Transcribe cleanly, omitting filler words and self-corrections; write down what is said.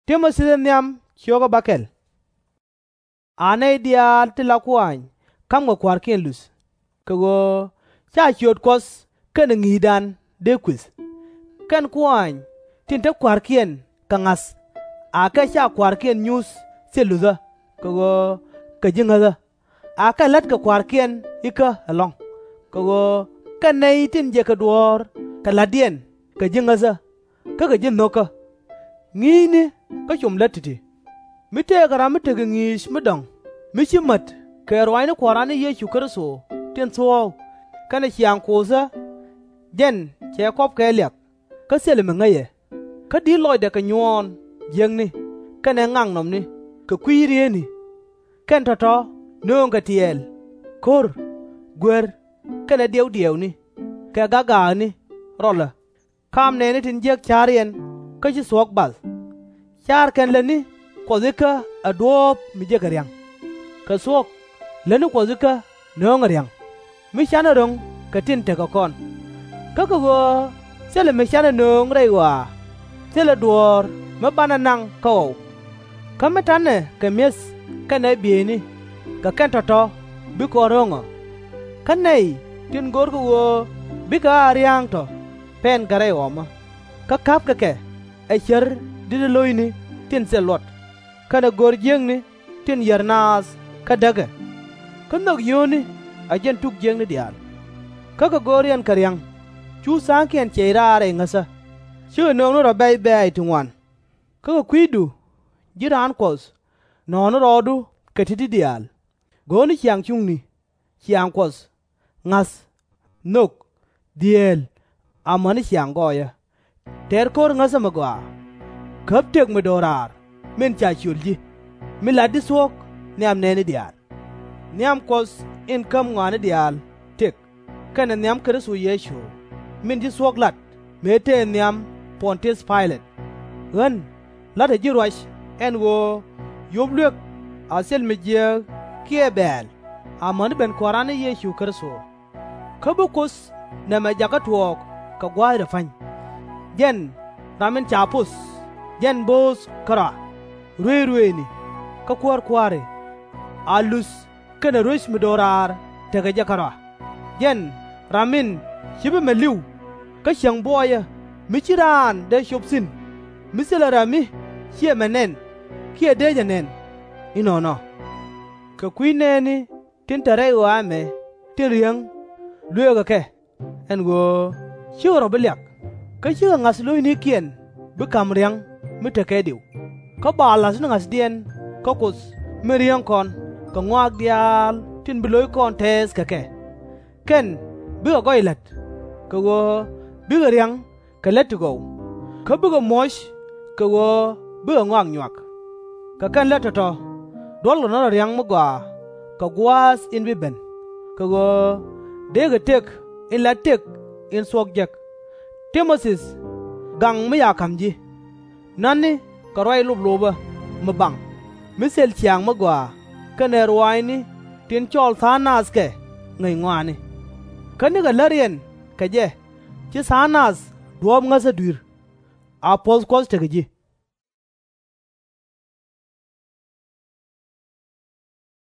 Timo sideniam kyoga bakel. Ane dia tila kwany kam go kwarkin lus. Kago cha kyot kos kan ngidan de quiz. Kan kwany tinta kwarkin kangas. Aka cha kwarkin news seluza. Kago kajingaza. Aka lat ka kwarkin ika along. Kago kan nay tin je ka duor kaladien kajingaza. Kajin noka. Ngini ka chum latiti. Mite gara mite ngish midang. Michi mat ka rwaini kwarani Yesu Kristo tin so kana chiang koza den che kop ka lek ka selme ngaye ka di loy de ka nyon jeng ni kana ngang nom ni ka kwiri ni kan toto nong ka tiel kor gwer kana dew ni ka gaga ni rola kam ne ni tin jek charien ka chi sok bal char kan le ni ko zika adop mi je karyang ka sok le ni ko zika nong aryang mi chana rong ka tin te ka kon ka go sele mi chana nong rei wa sele duor ma bana nang ko ka metane ka mes ka na bi ni ka kan toto bi ko rongo ka nei tin gor go bi ka aryang to pen gare oma ka kap ka ke a cher diloy ni tin selot kana gor jeng ni tin yarnas ka daga kanok yoni ajen tuk jeng ni dial kaka gorian karyang chu sankian cheirare ngasa chu no no bay bay tungwan kaka kwidu jiran kos no no rodu katiti dial goni chiang chung ni chiang kos ngas nok diel amani chiang goya ter kor ngasa magwa kap tek medorar men cha chulji miladi sok niam neni dial niam kos in kam ngane dial tek kana niam Kristo Yesu min ji sok lat mete niam Pontius Pilate ran lat ji rosh en wo yoblek asel meje kiebel amani ben korane Yesu Kristo kabukos na majaka tuok ka gwai fan jen ramen chapus jen bos kara ruwe ni ka kware alus kana rosh medorar taga jakara jen ramin shibe meliu ka shang boya michiran de shopsin misela rami hie menen kie de janen inono ka kwineni tintare wa me tiriang luega ke en go shuro belyak ka shiga ngaslo ni kien bu kamriang mitake diu ka balas ngas dien ka kus meriang kon ka ngwag dial tin beloy kontes kake ken bi go ilat ka go bi riang ka let go ka bi go mosh ka go bi ngwag nyak ka kan let to dol no riang magwa ka gwas in bi ben ka go de ga tek in la tek in sok jak Timosis gang mi ya kamji nanni ka roi lub loba mabang misel chiang magwa kane ruwaini tin chol sanas ke ngai ngwani kani ga larien kaje ci sanas duom ngasa dur apos kos tegeji